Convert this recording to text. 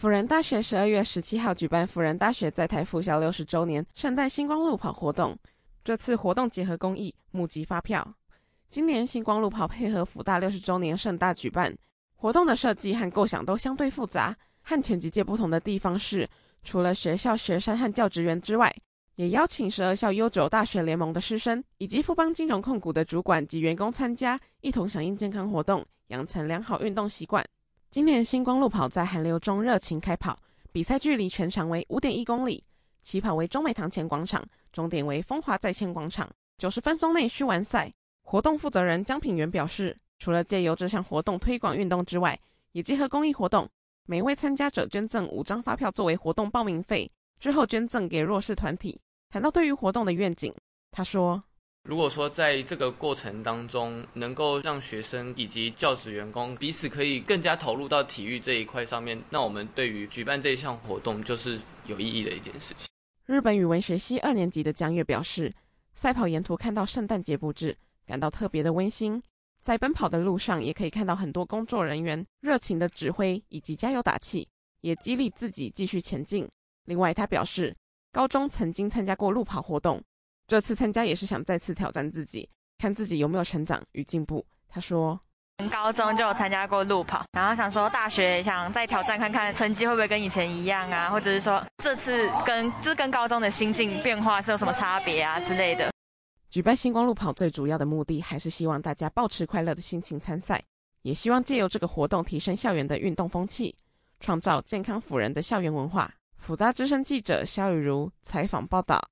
辅仁大学12月17号举办辅仁大学在台复校60周年圣诞星光路跑活动。这次活动结合公益，募集发票。今年星光路跑配合辅大60周年盛大举办，活动的设计和构想都相对复杂。和前几届不同的地方是，除了学校学生和教职员之外，也邀请12校优久大学联盟的师生以及富邦金融控股的主管及员工参加，一同响应健康活动，养成良好运动习惯。今年星光路跑在寒流中热情开跑，比赛距离全长为 5.1 公里，起跑为中美堂前广场，终点为风华在线广场，90分钟内需完赛。活动负责人江品源表示，除了借由这项活动推广运动之外，也结合公益活动，每位参加者捐赠5张发票作为活动报名费，之后捐赠给弱势团体。谈到对于活动的愿景，他说， 如果说在这个过程当中能够让学生以及教职员工彼此可以更加投入到体育这一块上面，那我们对于举办这一项活动就是有意义的一件事情。 日本语文学系2年级的江月表示，赛跑沿途看到圣诞节布置，感到特别的温馨。在奔跑的路上也可以看到很多工作人员热情的指挥以及加油打气，也激励自己继续前进。另外他表示，高中曾经参加过路跑活动，这次参加也是想再次挑战自己，看自己有没有成长与进步。他说， 高中就有参加过路跑，然后想说大学想再挑战看看成绩会不会跟以前一样啊，或者是说这次跟高中的心境变化是有什么差别啊之类的。 举办星光路跑最主要的目的还是希望大家抱持快乐的心情参赛，也希望借由这个活动提升校园的运动风气，创造健康辅仁的校园文化。辅大之声记者肖雨茹采访报道。